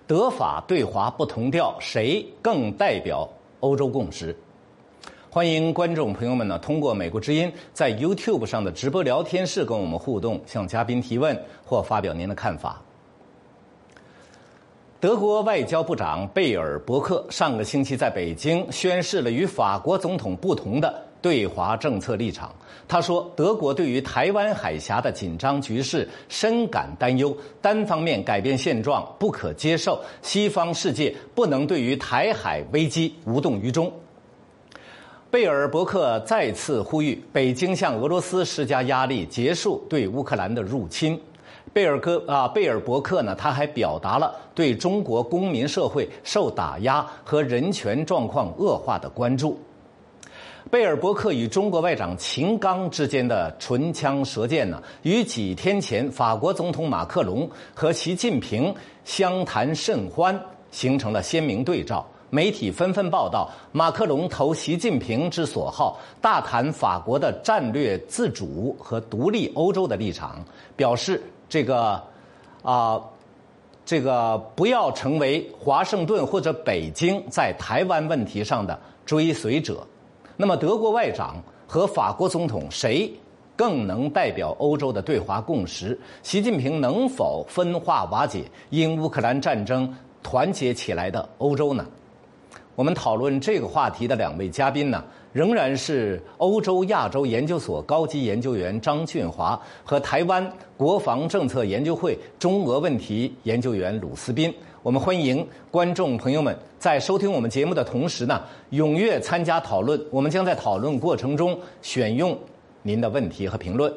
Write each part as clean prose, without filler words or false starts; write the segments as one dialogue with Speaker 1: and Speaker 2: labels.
Speaker 1: 德法对华不同调，谁更代表欧洲共识？欢迎观众朋友们呢，通过美国之音在 YouTube 上的直播聊天室跟我们互动，向嘉宾提问或发表您的看法。德国外交部长贝尔伯克上个星期在北京宣示了与法国总统不同的对华政策立场。他说，德国对于台湾海峡的紧张局势深感担忧，单方面改变现状不可接受，西方世界不能对于台海危机无动于衷。贝尔伯克再次呼吁北京向俄罗斯施加压力，结束对乌克兰的入侵。贝尔伯克呢，他还表达了对中国公民社会受打压和人权状况恶化的关注。贝尔伯克与中国外长秦刚之间的唇枪舌剑呢，与几天前法国总统马克龙和习近平相谈甚欢形成了鲜明对照。媒体纷纷报道，马克龙投习近平之所好，大谈法国的战略自主和独立欧洲的立场，表示这个不要成为华盛顿或者北京在台湾问题上的追随者。那么德国外长和法国总统谁更能代表欧洲的对华共识？习近平能否分化瓦解因乌克兰战争团结起来的欧洲呢？我们讨论这个话题的两位嘉宾呢，仍然是欧洲亚洲研究所高级研究员张俊华和台湾国防政策研究会中俄问题研究员鲁思斌。我们欢迎观众朋友们在收听我们节目的同时呢，踊跃参加讨论。我们将在讨论过程中选用您的问题和评论。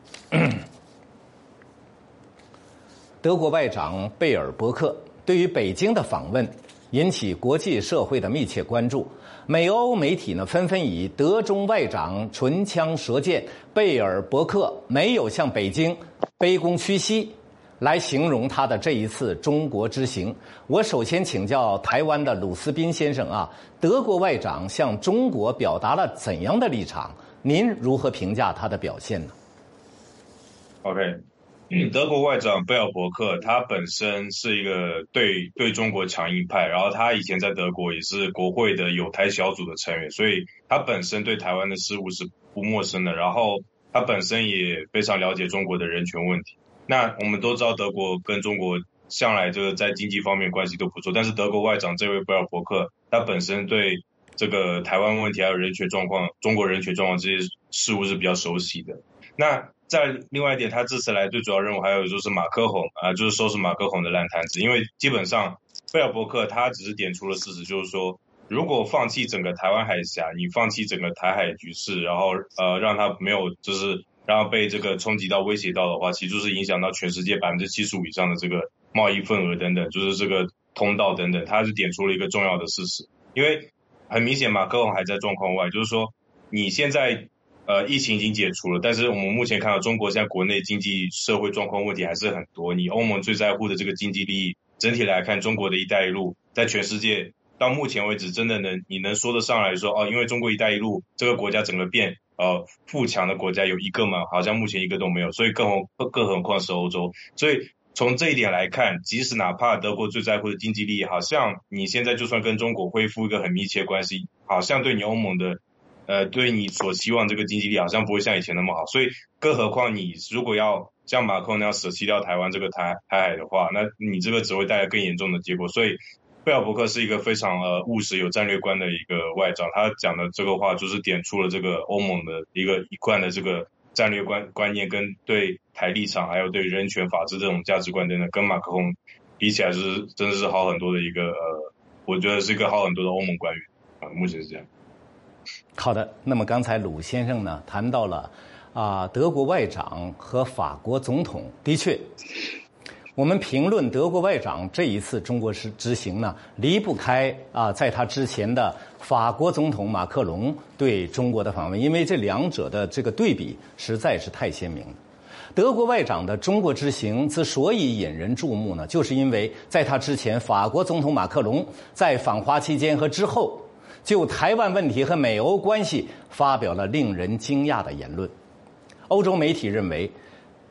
Speaker 1: 德国外长贝尔伯克对于北京的访问引起国际社会的密切关注，美欧媒体呢纷纷以德中外长唇枪舌剑，贝尔伯克没有向北京卑躬屈膝来形容他的这一次中国之行。我首先请教台湾的鲁思斌先生啊，德国外长向中国表达了怎样的立场？您如何评价他的表现呢？
Speaker 2: OK。德国外长贝尔伯克他本身是一个对中国强硬派，然后他以前在德国也是国会的友台小组的成员，所以他本身对台湾的事务是不陌生的，然后他本身也非常了解中国的人权问题。那我们都知道德国跟中国向来这个在经济方面关系都不错，但是德国外长这位贝尔伯克他本身对这个台湾问题还有人权状况、中国人权状况这些事务是比较熟悉的。那在另外一点，他这次来最主要任务还有就是马克宏就是收拾马克宏的烂摊子。因为基本上贝尔伯克他只是点出了事实，就是说如果放弃整个台湾海峡，你放弃整个台海局势，然后让他没有就是让他被这个冲击到威胁到的话，其实就是影响到全世界75%以上的这个贸易份额等等，就是这个通道等等，他是点出了一个重要的事实。因为很明显马克宏还在状况外，就是说你现在疫情已经解除了，但是我们目前看到中国现在国内经济社会状况问题还是很多。你欧盟最在乎的这个经济利益，整体来看，中国的一带一路在全世界到目前为止真的你能说得上来说因为中国一带一路这个国家整个变富强的国家有一个吗？好像目前一个都没有，所以更何况是欧洲。所以从这一点来看，即使哪怕德国最在乎的经济利益，好像你现在就算跟中国恢复一个很密切关系，好像对你欧盟的对你所希望这个经济力好像不会像以前那么好。所以更何况你如果要像马克宏那样舍弃掉台湾这个台海的话，那你这个只会带来更严重的结果。所以贝尔伯克是一个非常务实有战略观的一个外长，他讲的这个话就是点出了这个欧盟的一贯的这个战略观念跟对台立场还有对人权法治这种价值观等等，跟马克宏比起来是真的是好很多的一个我觉得是一个好很多的欧盟官员目前是这样。
Speaker 1: 好的，那么刚才鲁先生呢谈到了德国外长和法国总统，的确我们评论德国外长这一次中国之行呢，离不开在他之前的法国总统马克龙对中国的访问，因为这两者的这个对比实在是太鲜明了。德国外长的中国之行之所以引人注目呢，就是因为在他之前，法国总统马克龙在访华期间和之后就台湾问题和美欧关系发表了令人惊讶的言论。欧洲媒体认为，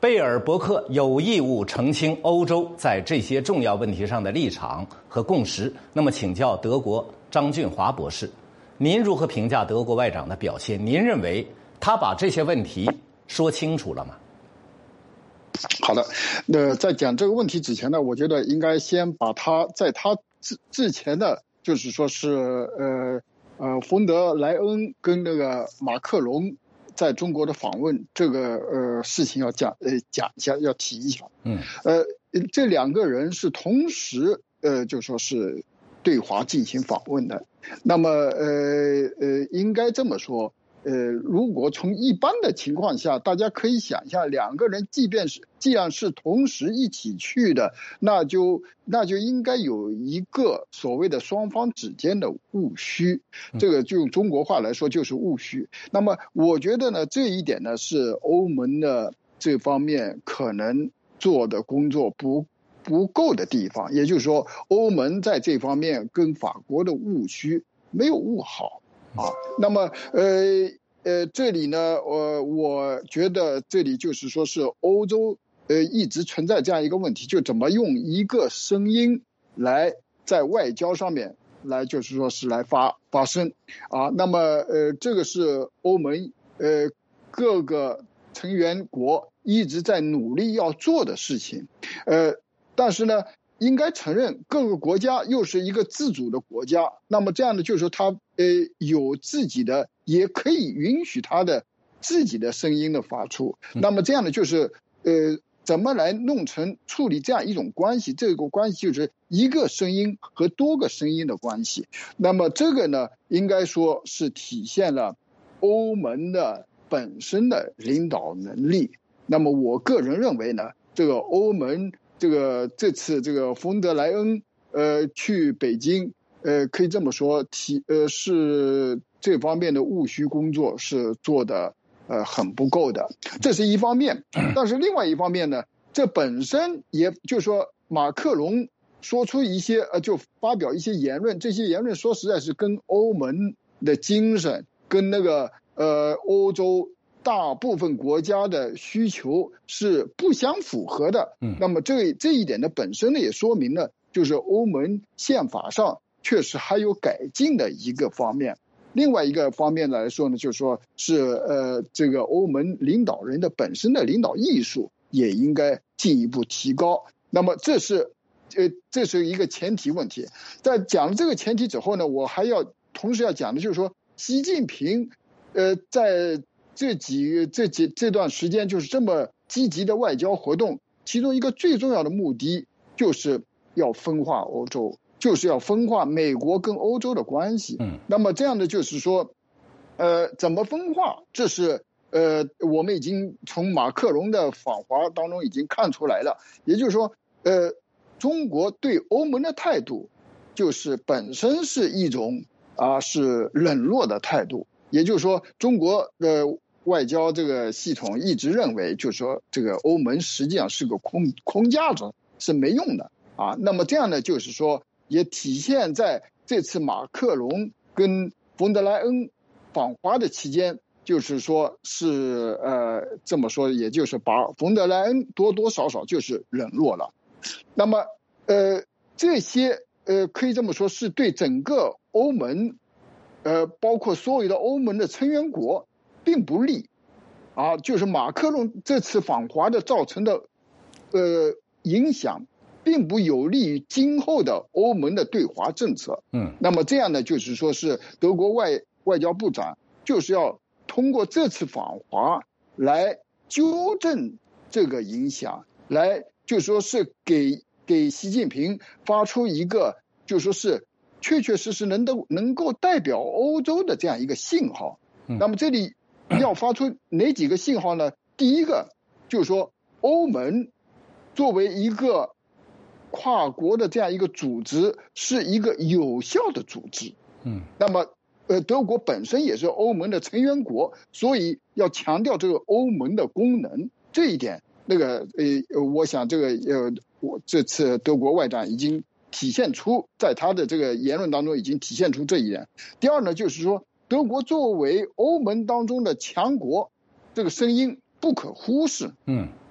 Speaker 1: 贝尔伯克有义务澄清欧洲在这些重要问题上的立场和共识。那么，请教德国张俊华博士，您如何评价德国外长的表现？您认为他把这些问题说清楚了吗？
Speaker 3: 好的，在讲这个问题之前呢，我觉得应该先把他在他之前的，就是说是冯德莱恩跟那个马克龙在中国的访问这个事情要讲一下，要提一下。这两个人是同时就说是对华进行访问的。那么应该这么说，如果从一般的情况下，大家可以想象，两个人既然是同时一起去的，那就应该有一个所谓的双方之间的务虚，这个就用中国话来说就是务虚。那么我觉得呢，这一点呢是欧盟的这方面可能做的工作不够的地方，也就是说，欧盟在这方面跟法国的务虚没有务好。那么这里呢，我觉得这里就是说是欧洲一直存在这样一个问题，就怎么用一个声音来在外交上面来就是说是来发声那么这个是欧盟各个成员国一直在努力要做的事情，但是呢，应该承认各个国家又是一个自主的国家，那么这样的就是说它有自己的，也可以允许它的自己的声音的发出。那么这样的就是怎么来弄成处理这样一种关系？这个关系就是一个声音和多个声音的关系。那么这个呢，应该说是体现了欧盟的本身的领导能力。那么我个人认为呢，这个欧盟这次这个冯德莱恩去北京，可以这么说，是这方面的务虚工作是做的很不够的，这是一方面。但是另外一方面呢，这本身也就是说马克龙说出一些就发表一些言论，这些言论说实在是跟欧盟的精神跟那个欧洲大部分国家的需求是不相符合的。那么这一点呢，本身呢也说明了，就是欧盟宪法上确实还有改进的一个方面。另外一个方面来说呢，就是说是这个欧盟领导人的本身的领导艺术也应该进一步提高。那么这是一个前提问题。在讲了这个前提之后呢，我还要同时要讲的就是说，习近平在这段时间就是这么积极的外交活动，其中一个最重要的目的就是要分化欧洲，就是要分化美国跟欧洲的关系。那么这样的就是说怎么分化，这是我们已经从马克龙的访华当中已经看出来了。也就是说中国对欧盟的态度就是本身是一种是冷落的态度。也就是说，中国的外交这个系统一直认为，就是说这个欧盟实际上是个空架子，是没用的那么这样呢，就是说也体现在这次马克龙跟冯德莱恩访华的期间，就是说是这么说，也就是把冯德莱恩多多少少就是冷落了。那么这些可以这么说是对整个欧盟包括所有的欧盟的成员国并不利就是马克龙这次访华的造成的影响并不有利于今后的欧盟的对华政策。那么这样呢，就是说是德国外交部长就是要通过这次访华来纠正这个影响，来就是说是给习近平发出一个就是说是确确实实能够代表欧洲的这样一个信号。那么这里要发出哪几个信号呢？第一个就是说，欧盟作为一个跨国的这样一个组织，是一个有效的组织。那么德国本身也是欧盟的成员国，所以要强调这个欧盟的功能。这一点，我想这个我这次德国外长已经体现出，在他的这个言论当中已经体现出这一点。第二呢，就是说德国作为欧盟当中的强国，这个声音不可忽视。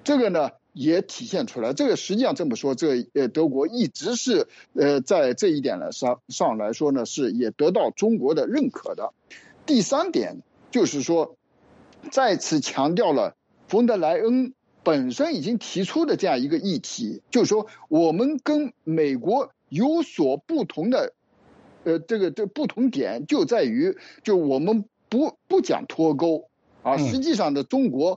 Speaker 3: 这个呢也体现出来。这个实际上这么说，这德国一直是在这一点上来说呢，是也得到中国的认可的。第3点就是说，再次强调了冯德莱恩本身已经提出的这样一个议题，就是说我们跟美国有所不同的，这不同点就在于，就我们不讲脱钩啊，实际上的中国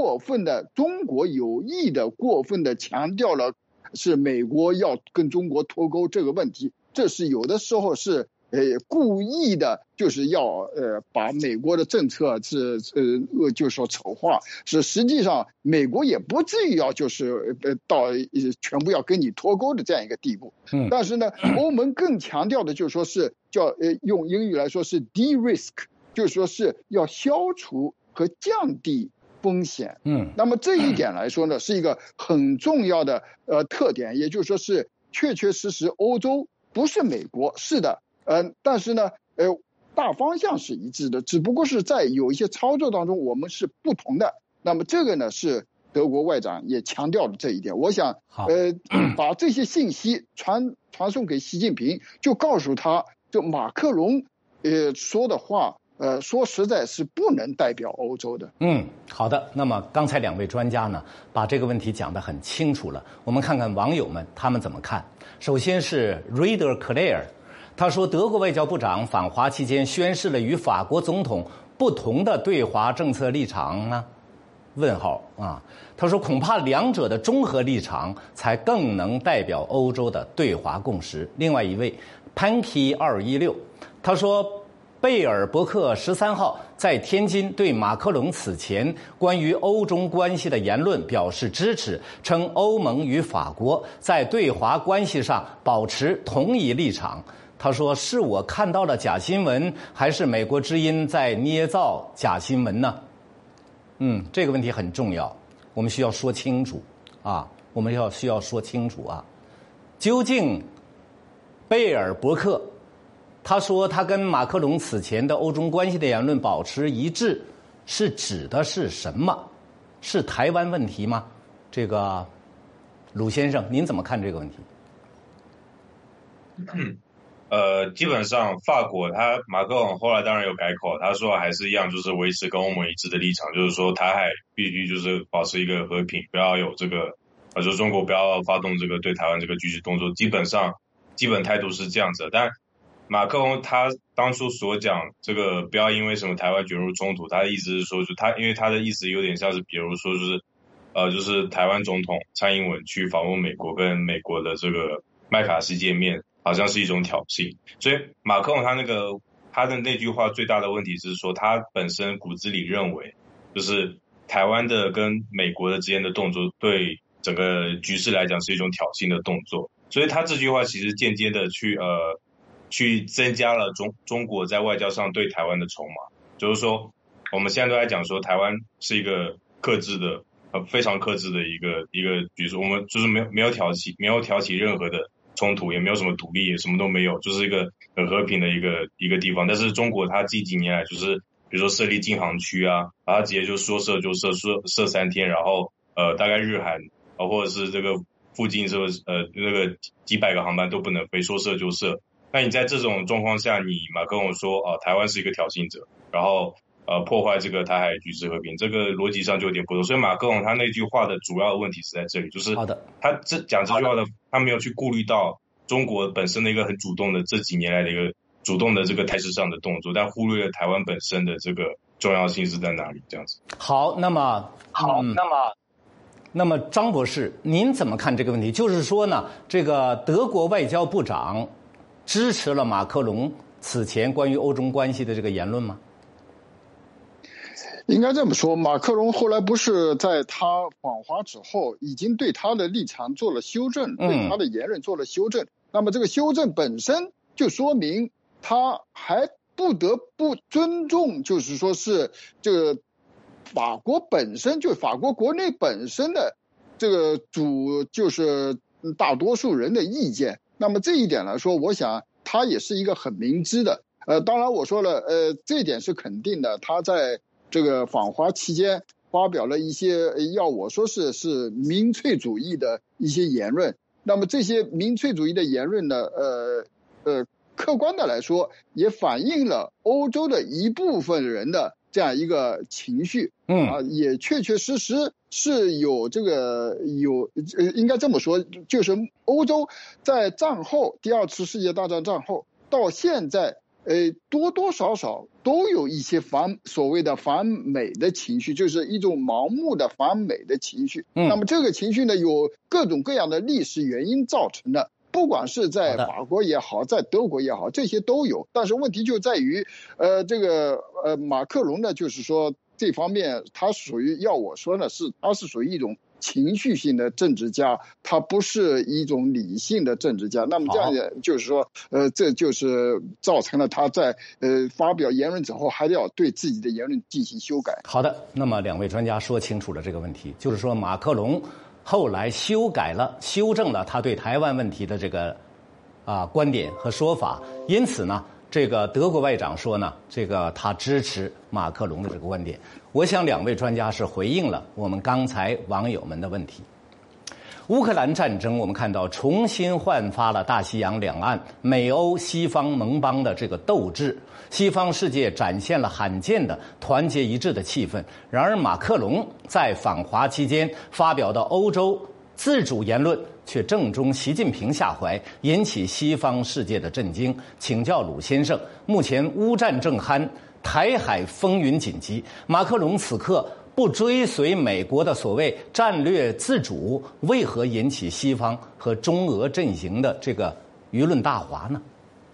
Speaker 3: 有意的过分的强调了是美国要跟中国脱钩这个问题，这是有的时候是故意的，就是要把美国的政策就是说丑化，是实际上美国也不至于要就是到全部要跟你脱钩的这样一个地步。但是呢，欧盟更强调的就是说是叫用英语来说是 de-risk， 就是说是要消除和降低风险。那么这一点来说呢，是一个很重要的特点，也就是说是确确实实欧洲不是美国，是的。但是呢，大方向是一致的，只不过是在有一些操作当中我们是不同的。那么这个呢，是德国外长也强调了这一点。我想，把这些信息传送给习近平，就告诉他，就马克龙说的话，说实在是不能代表欧洲的。
Speaker 1: 好的。那么刚才2位专家呢，把这个问题讲得很清楚了。我们看看网友们他们怎么看。首先是 Reader Claire。他说，德国外交部长访华期间宣示了与法国总统不同的对华政策立场呢？问号啊！他说，恐怕两者的综合立场才更能代表欧洲的对华共识。另外一位 Panky216，他说，贝尔伯克13号在天津对马克龙此前关于欧中关系的言论表示支持，称欧盟与法国在对华关系上保持同一立场。他说，是我看到了假新闻，还是美国之音在捏造假新闻呢？这个问题很重要，我们需要说清楚啊！需要说清楚啊！究竟贝尔伯克他说他跟马克龙此前的欧中关系的言论保持一致，是指的是什么？是台湾问题吗？这个鲁先生，您怎么看这个问题？
Speaker 2: 基本上法国马克龙后来当然有改口，他说还是一样，就是维持跟欧盟一致的立场，就是说台海必须就是保持一个和平，不要有这个就中国不要发动这个对台湾这个军事动作，基本态度是这样子的。但马克龙他当初所讲这个不要因为什么台湾卷入冲突，他的意思是说，因为他的意思有点像是比如说就是台湾总统蔡英文去访问美国，跟美国的这个麦卡锡见面，好像是一种挑衅。所以马克龙他的那句话最大的问题是说，他本身骨子里认为，就是台湾的跟美国的之间的动作对整个局势来讲是一种挑衅的动作。所以他这句话其实间接的去增加了中国在外交上对台湾的筹码。就是说我们现在都在讲说台湾是一个克制的非常克制的一个局势，我们就是没有挑起任何的冲突，也没有什么独立，也什么都没有，就是一个很和平的一个地方。但是中国它近几年来就是比如说设立禁航区啊，然后直接就说射就射3天，然后大概日韩或者是这个附近那个几百个航班都不能飞，说射就射。那你在这种状况下，你马克龙说台湾是一个挑衅者，然后破坏这个台海局势和平，这个逻辑上就有点不同。所以马克龙他那句话的主要问题是在这里，就是他讲这句话的，他没有去顾虑到中国本身的一个很主动的这几年来的一个主动的这个态势上的动作，但忽略了台湾本身的这个重要性是在哪里，这样子。
Speaker 1: 好，那么张博士，您怎么看这个问题？就是说呢，这个德国外交部长支持了马克龙此前关于欧中关系的这个言论吗？
Speaker 3: 应该这么说，马克龙后来不是在他访华之后，已经对他的立场做了修正，对他的言论做了修正。那么这个修正本身就说明他还不得不尊重，就是说是这个法国本身，就法国国内本身的这个就是大多数人的意见。那么这一点来说，我想他也是一个很明知的。当然我说了，这一点是肯定的。他在这个访华期间， 发表了一些要我说是民粹主义的一些言论。那么这些民粹主义的言论呢，客观的来说，也反映了欧洲的一部分人的这样一个情绪。也确确实实是有应该这么说，就是欧洲在战后第二次世界大战战后到现在，多多少少都有一些所谓的反美的情绪，就是一种盲目的反美的情绪。那么这个情绪呢，有各种各样的历史原因造成的。不管是在法国也好，在德国也好，这些都有。但是问题就在于，马克龙呢，就是说这方面他属于要我说呢，他是属于一种情绪性的政治家，他不是一种理性的政治家。那么这样就是说，这就是造成了他在发表言论之后，还要对自己的言论进行修改。
Speaker 1: 好的，那么两位专家说清楚了这个问题，就是说马克龙后来修正了他对台湾问题的这个观点和说法，因此呢，这个德国外长说呢，这个他支持马克龙的这个观点。我想两位专家是回应了我们刚才网友们的问题。乌克兰战争，我们看到重新焕发了大西洋两岸美欧西方盟邦的这个斗志，西方世界展现了罕见的团结一致的气氛。然而，马克龙在访华期间发表的欧洲自主言论却正中习近平下怀，引起西方世界的震惊。请教鲁先生，目前乌战正酣，台海风云紧急，马克龙此刻不追随美国的所谓战略自主，为何引起西方和中俄阵营的这个舆论大哗呢？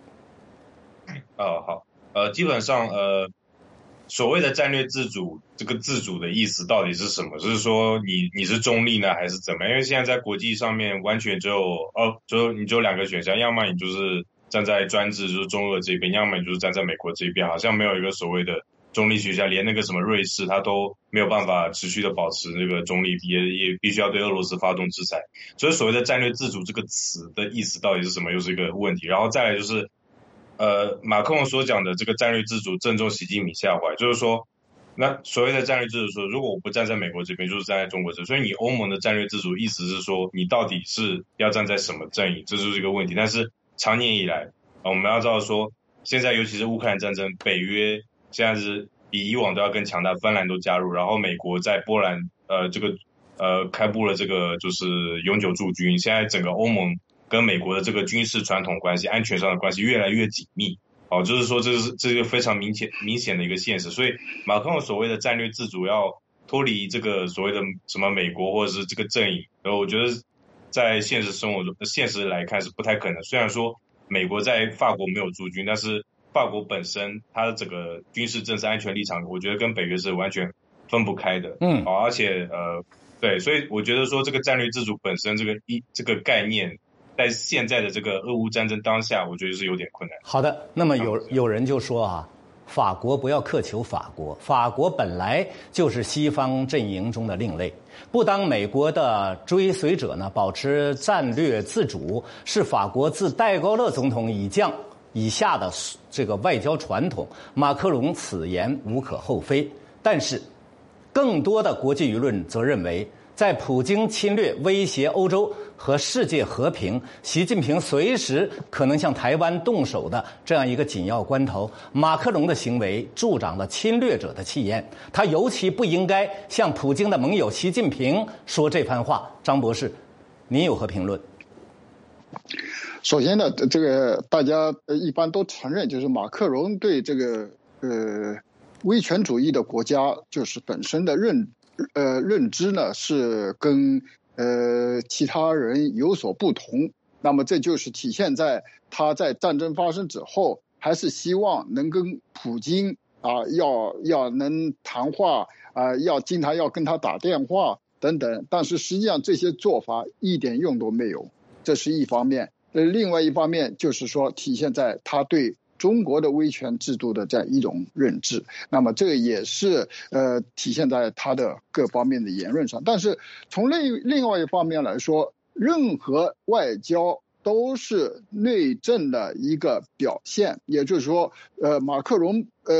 Speaker 2: 好，基本上所谓的战略自主，这个自主的意思到底是什么？就是说你是中立呢，还是怎么样？因为现在在国际上面完全只有两个选项，要么你就是站在专制，就是中俄这边，要么你就是站在美国这边，好像没有一个所谓的中立学校，连那个什么瑞士，它都没有办法持续的保持这个中立，也必须要对俄罗斯发动制裁。所以所谓的战略自主这个词的意思到底是什么，又是一个问题。然后再来就是马克龙所讲的这个战略自主正中习近平下怀，就是说，那所谓的战略自主说，如果我不站在美国这边，就是站在中国这边，所以你欧盟的战略自主意思是说，你到底是要站在什么阵营，这就是一个问题。但是长年以来，我们要知道说，现在尤其是乌克兰战争，北约现在是比以往都要更强大，芬兰都加入，然后美国在波兰开布了这个就是永久驻军，现在整个欧盟跟美国的这个军事传统关系、安全上的关系越来越紧密。就是说这是一个非常明显的一个现实。所以马克龙所谓的战略自主要脱离这个所谓的什么美国或者是这个阵营，然后我觉得在现实来看是不太可能。虽然说美国在法国没有驻军，但是法国本身它的整个军事政治安全立场，我觉得跟北约是完全分不开的。而且对，所以我觉得说这个战略自主本身这个概念，在现在的这个俄乌战争当下，我觉得是有点困难。
Speaker 1: 好的，那么有人就说法国不要苛求法国，法国本来就是西方阵营中的另类，不当美国的追随者呢，保持战略自主是法国自戴高乐总统以下的这个外交传统。马克龙此言无可厚非，但是更多的国际舆论则认为，在普京侵略威胁欧洲和世界和平，习近平随时可能向台湾动手的这样一个紧要关头，马克龙的行为助长了侵略者的气焰，他尤其不应该向普京的盟友习近平说这番话。张博士，您有何评论？
Speaker 3: 首先呢，这个大家一般都承认，就是马克龙对这个威权主义的国家就是本身的认知呢是跟其他人有所不同。那么这就是体现在他在战争发生之后，还是希望能跟普京要能谈话经常要跟他打电话等等。但是实际上这些做法一点用都没有，这是一方面。另外一方面就是说体现在他对中国的威权制度的这样一种认知，那么这个也是体现在他的各方面的言论上。但是从另外一方面来说，任何外交都是内政的一个表现，也就是说马克龙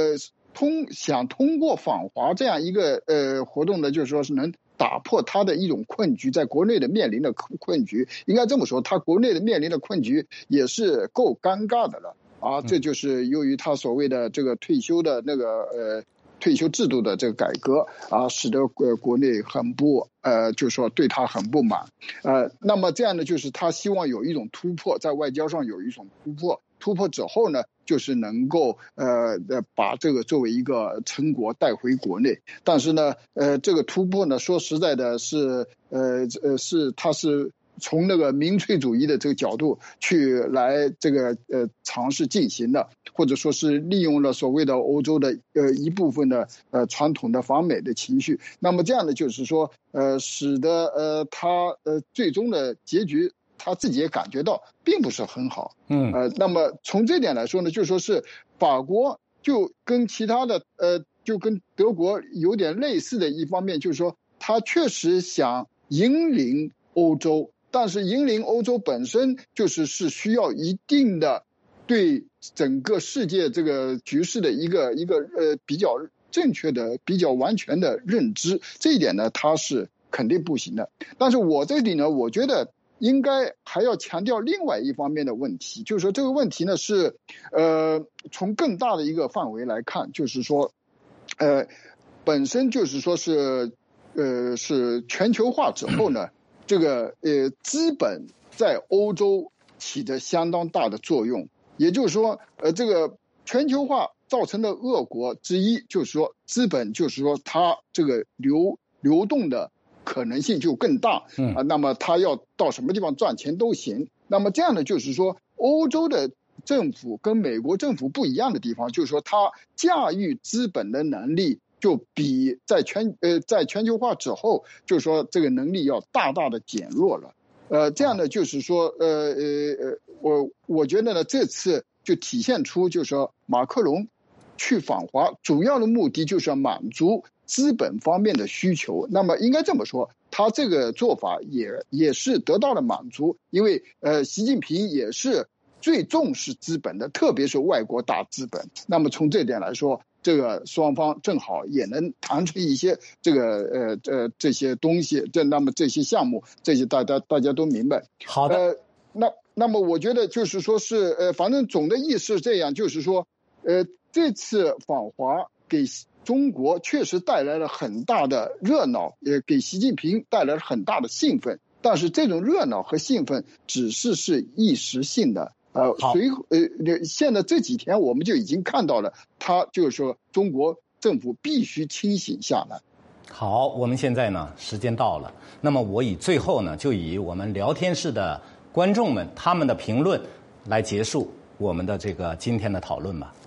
Speaker 3: 想通过访华这样一个活动呢，就是说是能打破他的一种困局，在国内的面临的困局，应该这么说，他国内的面临的困局也是够尴尬的了啊。这就是由于他所谓的这个退休的那个退休制度的这个改革啊，使得国内很不就是说对他很不满。那么这样呢，就是他希望有一种突破，在外交上有一种突破之后呢，就是能够把这个作为一个成果带回国内。但是呢，这个突破呢，说实在的是他是从那个民粹主义的这个角度去来这个尝试进行的，或者说是利用了所谓的欧洲的一部分的传统的反美的情绪。那么这样呢，就是说使得他最终的结局他自己也感觉到并不是很好。那么从这点来说呢，就说是法国就跟其他的就跟德国有点类似的一方面，就是说他确实想引领欧洲，但是引领欧洲本身是需要一定的对整个世界这个局势的一个比较正确的、比较完全的认知。这一点呢，它是肯定不行的。但是我这里呢，我觉得应该还要强调另外一方面的问题，就是说这个问题呢是从更大的一个范围来看，就是说本身就是说是全球化之后呢，这个资本在欧洲起着相当大的作用。也就是说这个全球化造成的恶果之一，就是说资本就是说它这个流动的可能性就更大那么它要到什么地方赚钱都行。那么这样呢，就是说欧洲的政府跟美国政府不一样的地方，就是说它驾驭资本的能力就比在全球化之后，就是说这个能力要大大的减弱了。这样呢，就是说我觉得呢，这次就体现出就是说马克龙去访华主要的目的就是要满足资本方面的需求。那么应该这么说，他这个做法也是得到了满足，因为习近平也是最重视资本的，特别是外国大资本。那么从这点来说，这个双方正好也能谈出一些这个这些东西，那么这些项目，这些大家都明白。
Speaker 1: 好的，
Speaker 3: 那么我觉得就是说是反正总的意思是这样，就是说这次访华给中国确实带来了很大的热闹，也给习近平带来了很大的兴奋。但是这种热闹和兴奋只是一时性的。现在这几天我们就已经看到了，他就是说中国政府必须清醒下来。
Speaker 1: 好，我们现在呢时间到了，那么我最后呢就以我们聊天室的观众们他们的评论来结束我们的这个今天的讨论吧。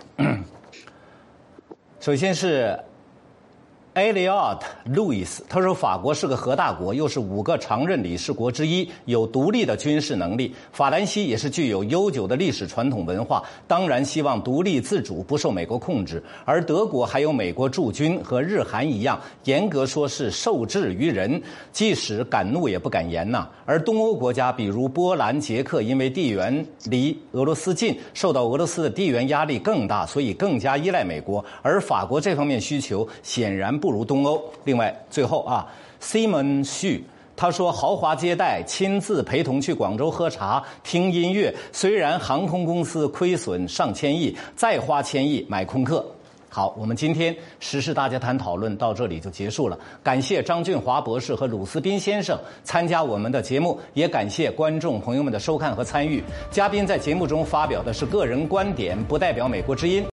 Speaker 1: 首先是Elliot Louis， 他说法国是个核大国，又是5个常任理事国之一，有独立的军事能力。法兰西也是具有悠久的历史传统文化，当然希望独立自主，不受美国控制。而德国还有美国驻军，和日韩一样，严格说是受制于人，即使敢怒也不敢言呐。而东欧国家，比如波兰、捷克，因为地缘离俄罗斯近，受到俄罗斯的地缘压力更大，所以更加依赖美国。而法国这方面需求显然不如东欧。另外，最后Simon Xu 他说，豪华接待，亲自陪同去广州喝茶、听音乐，虽然航空公司亏损上千亿，再花1000亿买空客。好，我们今天时事大家谈讨论到这里就结束了。感谢张俊华博士和鲁斯斌先生参加我们的节目，也感谢观众朋友们的收看和参与。嘉宾在节目中发表的是个人观点，不代表美国之音。